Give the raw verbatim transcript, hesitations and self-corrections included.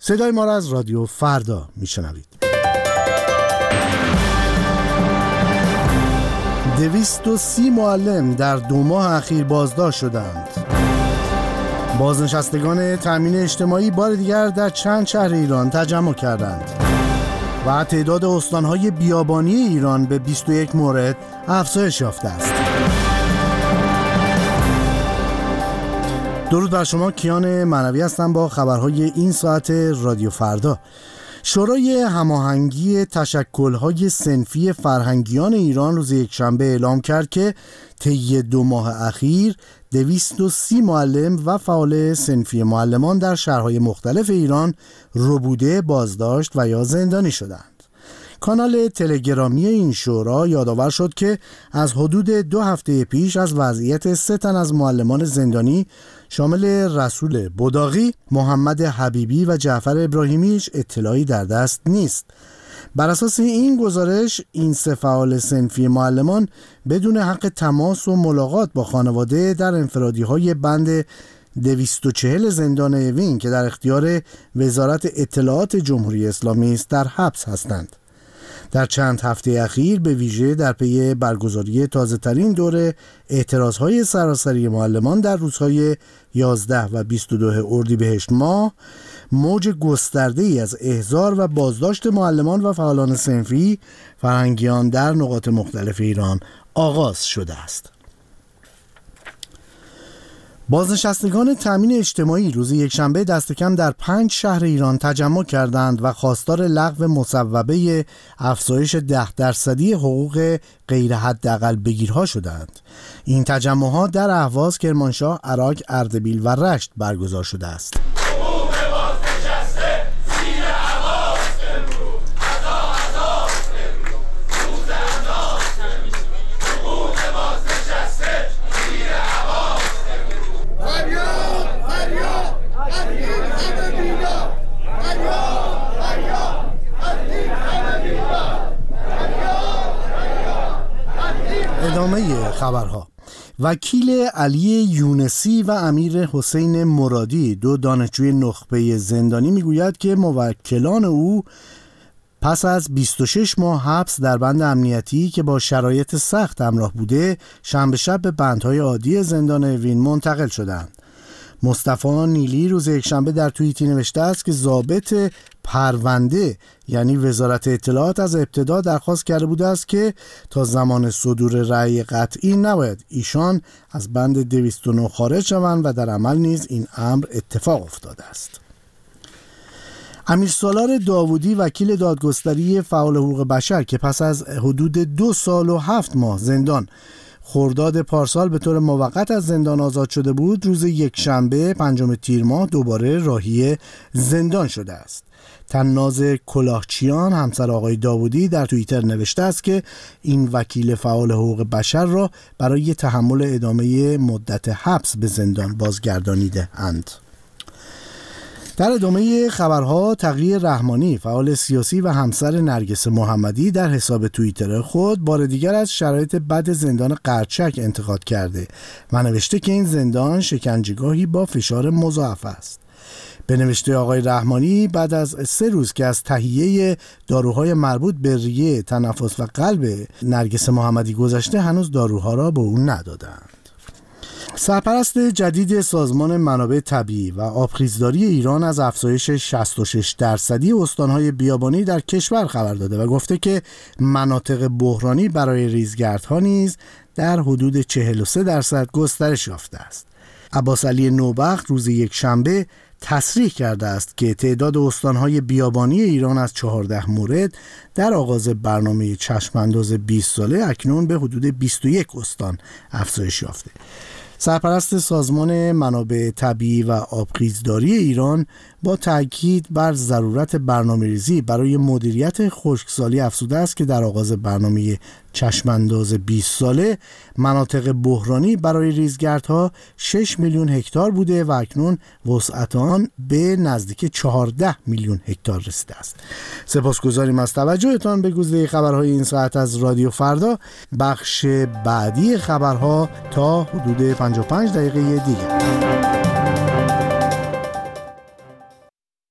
صدای ما را از رادیو فردا میشنوید. دویست و سی معلم در دو ماه اخیر بازداشت شدند. بازنشستگان تامین اجتماعی بار دیگر در چند شهر ایران تجمع کردند و تعداد استانهای بیابانی ایران به بیست و یک مورد افزایش یافته است. درود بر شما، کیان معنوی هستم با خبرهای این ساعت رادیو فردا. شورای هماهنگی تشکل‌های صنفی فرهنگیان ایران روز یکشنبه اعلام کرد که طی دو ماه اخیر دویست و سی معلم و فعال صنفی معلمان در شهرهای مختلف ایران ربوده، بازداشت و یا زندانی شدند. کانال تلگرامی این شورا یادآور شد که از حدود دو هفته پیش از وضعیت سه تن از معلمان زندانی شامل رسول بداغی، محمد حبیبی و جعفر ابراهیمی اطلاعی در دست نیست. بر اساس این گزارش، این سه فعال صنفی معلمان بدون حق تماس و ملاقات با خانواده در انفرادی‌های بند دویست و چهل زندان اوین که در اختیار وزارت اطلاعات جمهوری اسلامی است در حبس هستند. در چند هفته اخیر به ویژه در پی برگزاری تازه‌ترین دوره اعتراض‌های سراسری معلمان در روزهای یازده و بیست و دو اردیبهشت ماه، موج گسترده‌ای از احضار و بازداشت معلمان و فعالان صنفی فرهنگیان در نقاط مختلف ایران آغاز شده است. بازنشستگان تامین اجتماعی روز یکشنبه دست کم در پنج شهر ایران تجمع کردند و خواستار لغو مصوبه افزایش ده درصدی حقوق غیر حداقل بگیرها شدند. این تجمعات در اهواز، کرمانشاه، عراق، اردبیل و رشت برگزار شده است. ادامه خبرها. وکیل علی یونسی و امیر حسین مرادی، دو دانشجوی نخبه زندانی، میگوید که موکلان او پس از بیست و شش ماه حبس در بند امنیتی که با شرایط سخت همراه بوده، شنبه شب به بندهای عادی زندان اوین منتقل شدند. مصطفی نیلی روز یکشنبه در توییتی نوشته است که ضابط پرونده یعنی وزارت اطلاعات از ابتدا درخواست کرده بوده است که تا زمان صدور رأی قطعی نباید ایشان از بند دویست و نه خارج شوند و در عمل نیز این امر اتفاق افتاده است. امیرسالار داوودی، وکیل دادگستری فعال حقوق بشر که پس از حدود دو سال و هفت ماه زندان خرداد پارسال به طور موقت از زندان آزاد شده بود، روز یکشنبه پنجم تیر ماه دوباره راهی زندان شده است. تناز کلاهچیان، همسر آقای داوودی، در توییتر نوشته است که این وکیل فعال حقوق بشر را برای تحمل ادامه مدت حبس به زندان بازگردانیده اند. در ادامه خبرها، تقی رحمانی، فعال سیاسی و همسر نرگس محمدی، در حساب توییتر خود بار دیگر از شرایط بد زندان قرچک انتقاد کرده و نوشته که این زندان شکنجهگاهی با فشار مضاعف است. به نوشته آقای رحمانی، بعد از سه روز که از تهیه داروهای مربوط به ریه، تنفس و قلب نرگس محمدی گذشته، هنوز داروها را به او ندادند. سرپرست جدید سازمان منابع طبیعی و آبخیزداری ایران از افزایش شصت و شش درصدی استانهای بیابانی در کشور خبر داده و گفته که مناطق بحرانی برای ریزگردها نیز در حدود چهل و سه درصد گسترش یافته است. عباس علی نوبخت روز یکشنبه تصریح کرده است که تعداد استانهای بیابانی ایران از چهارده مورد در آغاز برنامه چشمانداز بیست ساله اکنون به حدود بیست و یک استان افزایش یافته. سرپرست سازمان منابع طبیعی و آبخیزداری ایران با تاکید بر ضرورت برنامه‌ریزی برای مدیریت خشکسالی افزوده است که در آغاز برنامه چشمانداز بیست ساله مناطق بحرانی برای ریزگردها شش میلیون هکتار بوده و اکنون وسعت آن به نزدیک چهارده میلیون هکتار رسیده است. سپاسگزاریم از توجهتان به گزیده خبرهای این ساعت از رادیو فردا. بخش بعدی خبرها تا حدود پنجاه و پنج دقیقه دیگر.